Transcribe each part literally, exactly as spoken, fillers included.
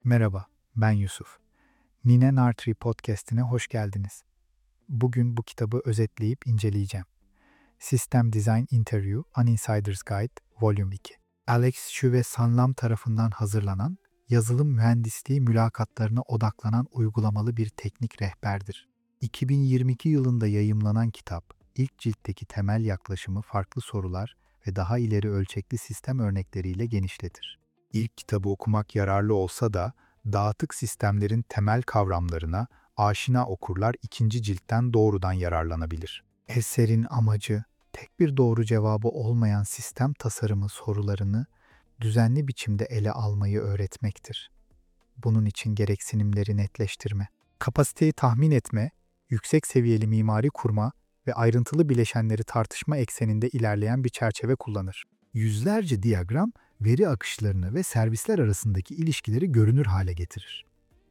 Merhaba, ben Yusuf. Nine Nartree Podcast'ine hoş geldiniz. Bugün bu kitabı özetleyip inceleyeceğim. System Design Interview, An Insider's Guide, Volume iki. Alex Xu ve Sanlam tarafından hazırlanan, yazılım mühendisliği mülakatlarına odaklanan uygulamalı bir teknik rehberdir. iki bin yirmi iki yılında yayımlanan kitap, ilk ciltteki temel yaklaşımı farklı sorular ve daha ileri ölçekli sistem örnekleriyle genişletir. İlk kitabı okumak yararlı olsa da, dağıtık sistemlerin temel kavramlarına aşina okurlar ikinci ciltten doğrudan yararlanabilir. Eserin amacı, tek bir doğru cevabı olmayan sistem tasarımı sorularını düzenli biçimde ele almayı öğretmektir. Bunun için gereksinimleri netleştirme, kapasiteyi tahmin etme, yüksek seviyeli mimari kurma ve ayrıntılı bileşenleri tartışma ekseninde ilerleyen bir çerçeve kullanır. Yüzlerce diyagram, veri akışlarını ve servisler arasındaki ilişkileri görünür hale getirir.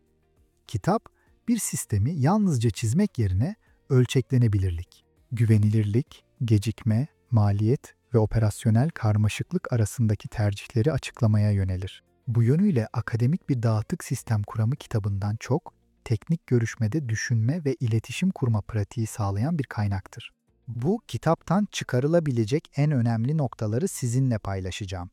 Kitap, bir sistemi yalnızca çizmek yerine ölçeklenebilirlik, güvenilirlik, gecikme, maliyet ve operasyonel karmaşıklık arasındaki tercihleri açıklamaya yönelir. Bu yönüyle akademik bir dağıtık sistem kuramı kitabından çok, teknik görüşmede düşünme ve iletişim kurma pratiği sağlayan bir kaynaktır. Bu kitaptan çıkarılabilecek en önemli noktaları sizinle paylaşacağım.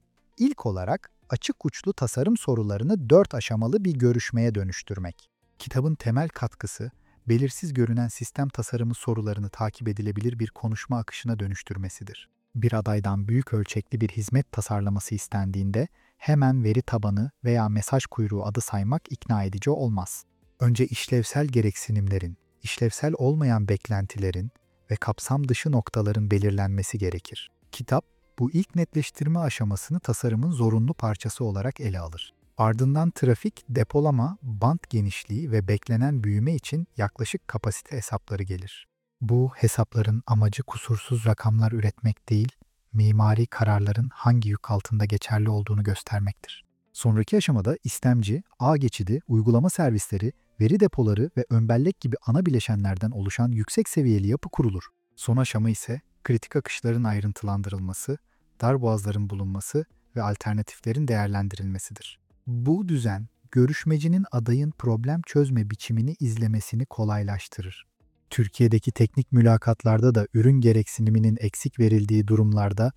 İlk olarak açık uçlu tasarım sorularını dört aşamalı bir görüşmeye dönüştürmek. Kitabın temel katkısı, belirsiz görünen sistem tasarımı sorularını takip edilebilir bir konuşma akışına dönüştürmesidir. Bir adaydan büyük ölçekli bir hizmet tasarlaması istendiğinde hemen veri tabanı veya mesaj kuyruğu adı saymak ikna edici olmaz. Önce işlevsel gereksinimlerin, işlevsel olmayan beklentilerin ve kapsam dışı noktaların belirlenmesi gerekir. Kitap, bu ilk netleştirme aşamasını tasarımın zorunlu parçası olarak ele alır. Ardından trafik, depolama, bant genişliği ve beklenen büyüme için yaklaşık kapasite hesapları gelir. Bu hesapların amacı kusursuz rakamlar üretmek değil, mimari kararların hangi yük altında geçerli olduğunu göstermektir. Sonraki aşamada istemci, ağ geçidi, uygulama servisleri, veri depoları ve önbellek gibi ana bileşenlerden oluşan yüksek seviyeli yapı kurulur. Son aşama ise kritik akışların ayrıntılandırılması, darboğazların bulunması ve alternatiflerin değerlendirilmesidir. Bu düzen, görüşmecinin adayın problem çözme biçimini izlemesini kolaylaştırır. Türkiye'deki teknik mülakatlarda da ürün gereksiniminin eksik verildiği durumlarda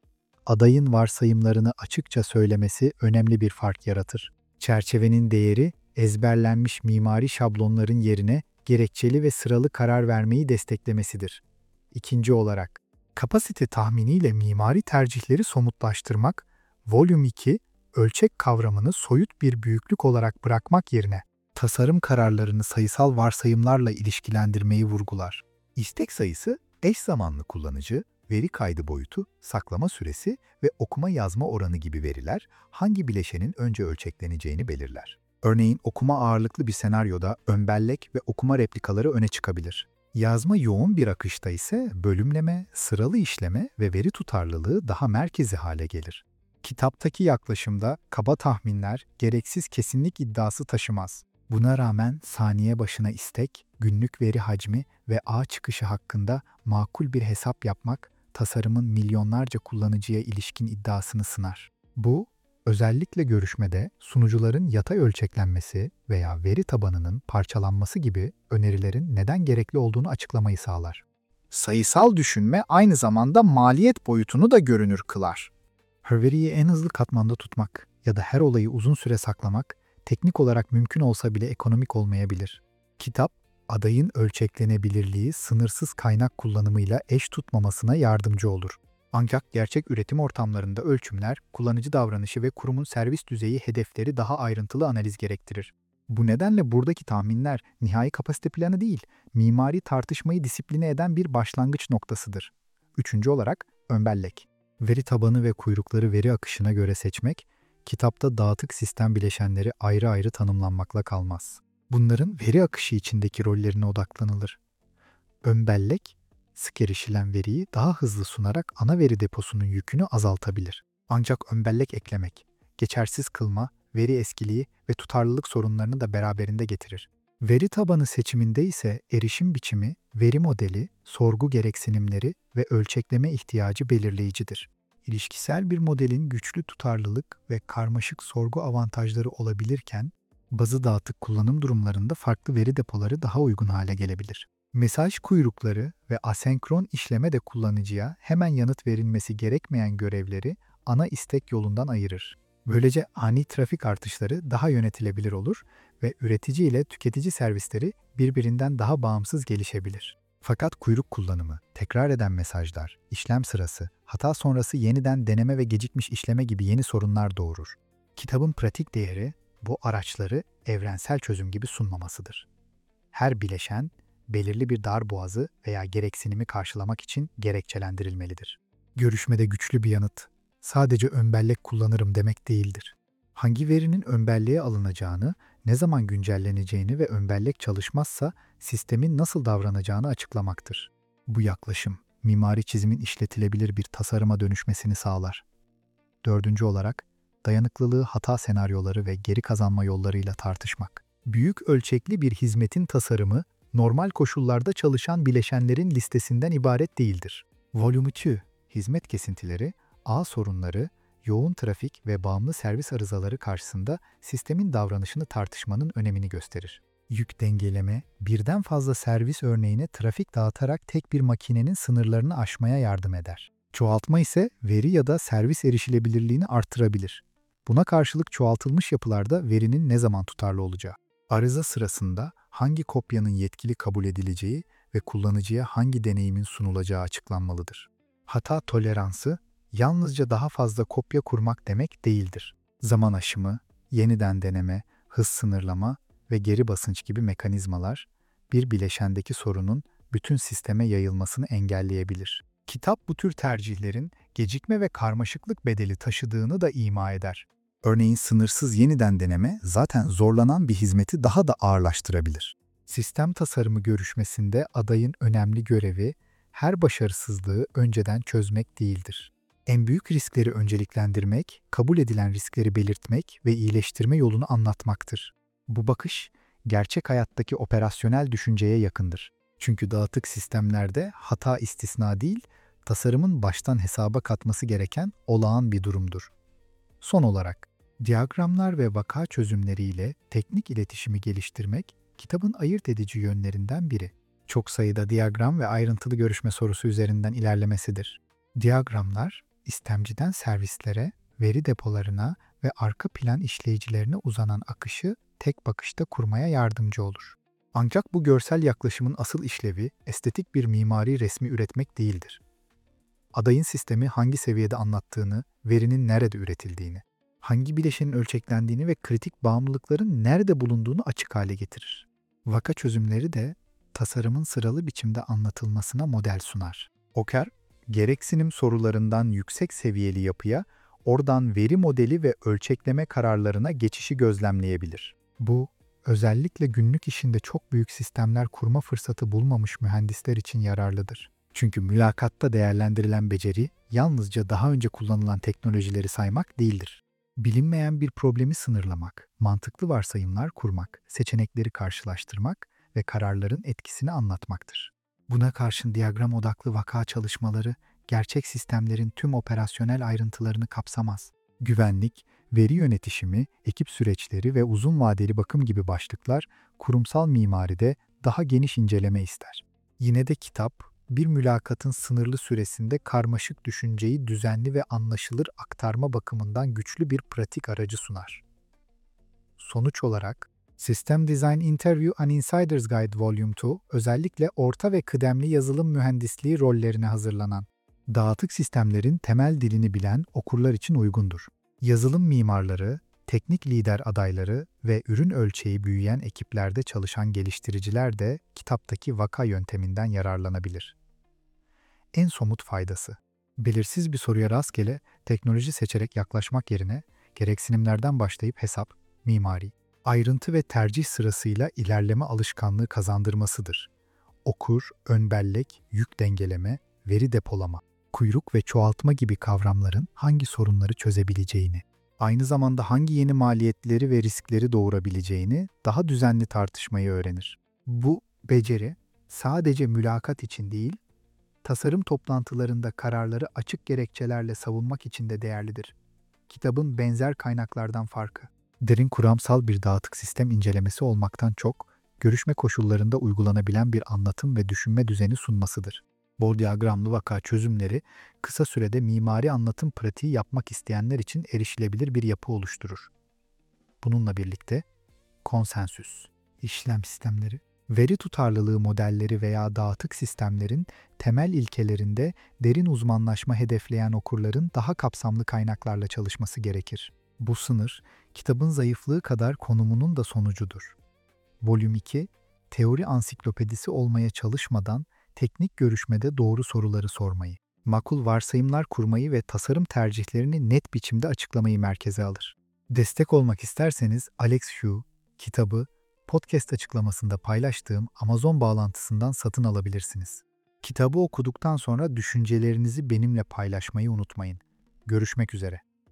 adayın varsayımlarını açıkça söylemesi önemli bir fark yaratır. Çerçevenin değeri, ezberlenmiş mimari şablonların yerine gerekçeli ve sıralı karar vermeyi desteklemesidir. İkinci olarak, kapasite tahminiyle mimari tercihleri somutlaştırmak, Volüm iki, ölçek kavramını soyut bir büyüklük olarak bırakmak yerine tasarım kararlarını sayısal varsayımlarla ilişkilendirmeyi vurgular. İstek sayısı, eş zamanlı kullanıcı, veri kaydı boyutu, saklama süresi ve okuma yazma oranı gibi veriler hangi bileşenin önce ölçekleneceğini belirler. Örneğin okuma ağırlıklı bir senaryoda önbellek ve okuma replikaları öne çıkabilir. Yazma yoğun bir akışta ise bölümleme, sıralı işleme ve veri tutarlılığı daha merkezi hale gelir. Kitaptaki yaklaşımda kaba tahminler gereksiz kesinlik iddiası taşımaz. Buna rağmen saniye başına istek, günlük veri hacmi ve ağ çıkışı hakkında makul bir hesap yapmak, tasarımın milyonlarca kullanıcıya ilişkin iddiasını sınar. Bu, özellikle görüşmede sunucuların yatay ölçeklenmesi veya veri tabanının parçalanması gibi önerilerin neden gerekli olduğunu açıklamayı sağlar. Sayısal düşünme aynı zamanda maliyet boyutunu da görünür kılar. Her veriyi en hızlı katmanda tutmak ya da her olayı uzun süre saklamak, teknik olarak mümkün olsa bile ekonomik olmayabilir. Kitap, adayın ölçeklenebilirliği sınırsız kaynak kullanımıyla eş tutmamasına yardımcı olur. Ancak gerçek üretim ortamlarında ölçümler, kullanıcı davranışı ve kurumun servis düzeyi hedefleri daha ayrıntılı analiz gerektirir. Bu nedenle buradaki tahminler nihai kapasite planı değil, mimari tartışmayı disipline eden bir başlangıç noktasıdır. Üçüncü olarak, önbellek. Veri tabanı ve kuyrukları veri akışına göre seçmek, kitapta dağıtık sistem bileşenleri ayrı ayrı tanımlanmakla kalmaz. Bunların veri akışı içindeki rollerine odaklanılır. Önbellek, sık erişilen veriyi daha hızlı sunarak ana veri deposunun yükünü azaltabilir. Ancak önbellek eklemek, geçersiz kılma, veri eskiliği ve tutarlılık sorunlarını da beraberinde getirir. Veri tabanı seçiminde ise erişim biçimi, veri modeli, sorgu gereksinimleri ve ölçekleme ihtiyacı belirleyicidir. İlişkisel bir modelin güçlü tutarlılık ve karmaşık sorgu avantajları olabilirken, bazı dağıtık kullanım durumlarında farklı veri depoları daha uygun hale gelebilir. Mesaj kuyrukları ve asenkron işleme de kullanıcıya hemen yanıt verilmesi gerekmeyen görevleri ana istek yolundan ayırır. Böylece ani trafik artışları daha yönetilebilir olur ve üretici ile tüketici servisleri birbirinden daha bağımsız gelişebilir. Fakat kuyruk kullanımı, tekrar eden mesajlar, işlem sırası, hata sonrası yeniden deneme ve gecikmiş işleme gibi yeni sorunlar doğurur. Kitabın pratik değeri, bu araçları evrensel çözüm gibi sunmamasıdır. Her bileşen, belirli bir darboğazı veya gereksinimi karşılamak için gerekçelendirilmelidir. Görüşmede güçlü bir yanıt, sadece ön bellek kullanırım demek değildir. Hangi verinin ön belleğe alınacağını, ne zaman güncelleneceğini ve ön bellek çalışmazsa sistemin nasıl davranacağını açıklamaktır. Bu yaklaşım, mimari çizimin işletilebilir bir tasarıma dönüşmesini sağlar. Dördüncü olarak, dayanıklılığı hata senaryoları ve geri kazanma yollarıyla tartışmak. Büyük ölçekli bir hizmetin tasarımı, normal koşullarda çalışan bileşenlerin listesinden ibaret değildir. Volüm iki, hizmet kesintileri, ağ sorunları, yoğun trafik ve bağımlı servis arızaları karşısında sistemin davranışını tartışmanın önemini gösterir. Yük dengeleme, birden fazla servis örneğine trafik dağıtarak tek bir makinenin sınırlarını aşmaya yardım eder. Çoğaltma ise veri ya da servis erişilebilirliğini artırabilir. Buna karşılık çoğaltılmış yapılarda verinin ne zaman tutarlı olacağı, arıza sırasında hangi kopyanın yetkili kabul edileceği ve kullanıcıya hangi deneyimin sunulacağı açıklanmalıdır. Hata toleransı, yalnızca daha fazla kopya kurmak demek değildir. Zaman aşımı, yeniden deneme, hız sınırlama ve geri basınç gibi mekanizmalar, bir bileşendeki sorunun bütün sisteme yayılmasını engelleyebilir. Kitap bu tür tercihlerin gecikme ve karmaşıklık bedeli taşıdığını da ima eder. Örneğin sınırsız yeniden deneme zaten zorlanan bir hizmeti daha da ağırlaştırabilir. Sistem tasarımı görüşmesinde adayın önemli görevi, her başarısızlığı önceden çözmek değildir. En büyük riskleri önceliklendirmek, kabul edilen riskleri belirtmek ve iyileştirme yolunu anlatmaktır. Bu bakış, gerçek hayattaki operasyonel düşünceye yakındır. Çünkü dağıtık sistemlerde hata istisna değil, tasarımın baştan hesaba katması gereken olağan bir durumdur. Son olarak, diyagramlar ve vaka çözümleriyle teknik iletişimi geliştirmek, kitabın ayırt edici yönlerinden biri. Çok sayıda diyagram ve ayrıntılı görüşme sorusu üzerinden ilerlemesidir. Diyagramlar, istemciden servislere, veri depolarına ve arka plan işleyicilerine uzanan akışı tek bakışta kurmaya yardımcı olur. Ancak bu görsel yaklaşımın asıl işlevi estetik bir mimari resmi üretmek değildir. Adayın sistemi hangi seviyede anlattığını, verinin nerede üretildiğini, hangi bileşenin ölçeklendiğini ve kritik bağımlılıkların nerede bulunduğunu açık hale getirir. Vaka çözümleri de tasarımın sıralı biçimde anlatılmasına model sunar. Oker, gereksinim sorularından yüksek seviyeli yapıya, oradan veri modeli ve ölçekleme kararlarına geçişi gözlemleyebilir. Bu, özellikle günlük işinde çok büyük sistemler kurma fırsatı bulmamış mühendisler için yararlıdır. Çünkü mülakatta değerlendirilen beceri, yalnızca daha önce kullanılan teknolojileri saymak değildir. Bilinmeyen bir problemi sınırlamak, mantıklı varsayımlar kurmak, seçenekleri karşılaştırmak ve kararların etkisini anlatmaktır. Buna karşın diyagram odaklı vaka çalışmaları, gerçek sistemlerin tüm operasyonel ayrıntılarını kapsamaz. Güvenlik, veri yönetişimi, ekip süreçleri ve uzun vadeli bakım gibi başlıklar, kurumsal mimaride daha geniş inceleme ister. Yine de kitap, bir mülakatın sınırlı süresinde karmaşık düşünceyi düzenli ve anlaşılır aktarma bakımından güçlü bir pratik aracı sunar. Sonuç olarak, System Design Interview An Insider's Guide Volume iki, özellikle orta ve kıdemli yazılım mühendisliği rollerine hazırlanan, dağıtık sistemlerin temel dilini bilen okurlar için uygundur. Yazılım mimarları, teknik lider adayları ve ürün ölçeği büyüyen ekiplerde çalışan geliştiriciler de kitaptaki vaka yönteminden yararlanabilir. En somut faydası, belirsiz bir soruya rastgele teknoloji seçerek yaklaşmak yerine gereksinimlerden başlayıp hesap, mimari, ayrıntı ve tercih sırasıyla ilerleme alışkanlığı kazandırmasıdır. Okur, ön bellek, yük dengeleme, veri depolama, kuyruk ve çoğaltma gibi kavramların hangi sorunları çözebileceğini, aynı zamanda hangi yeni maliyetleri ve riskleri doğurabileceğini daha düzenli tartışmayı öğrenir. Bu beceri sadece mülakat için değil, tasarım toplantılarında kararları açık gerekçelerle savunmak için de değerlidir. Kitabın benzer kaynaklardan farkı, derin kuramsal bir dağıtık sistem incelemesi olmaktan çok, görüşme koşullarında uygulanabilen bir anlatım ve düşünme düzeni sunmasıdır. Bol diyagramlı vaka çözümleri, kısa sürede mimari anlatım pratiği yapmak isteyenler için erişilebilir bir yapı oluşturur. Bununla birlikte, konsensüs, işlem sistemleri, veri tutarlılığı modelleri veya dağıtık sistemlerin temel ilkelerinde derin uzmanlaşma hedefleyen okurların daha kapsamlı kaynaklarla çalışması gerekir. Bu sınır, kitabın zayıflığı kadar konumunun da sonucudur. Volüm iki, teori ansiklopedisi olmaya çalışmadan teknik görüşmede doğru soruları sormayı, makul varsayımlar kurmayı ve tasarım tercihlerini net biçimde açıklamayı merkeze alır. Destek olmak isterseniz Alex Hugh kitabı podcast açıklamasında paylaştığım Amazon bağlantısından satın alabilirsiniz. Kitabı okuduktan sonra düşüncelerinizi benimle paylaşmayı unutmayın. Görüşmek üzere.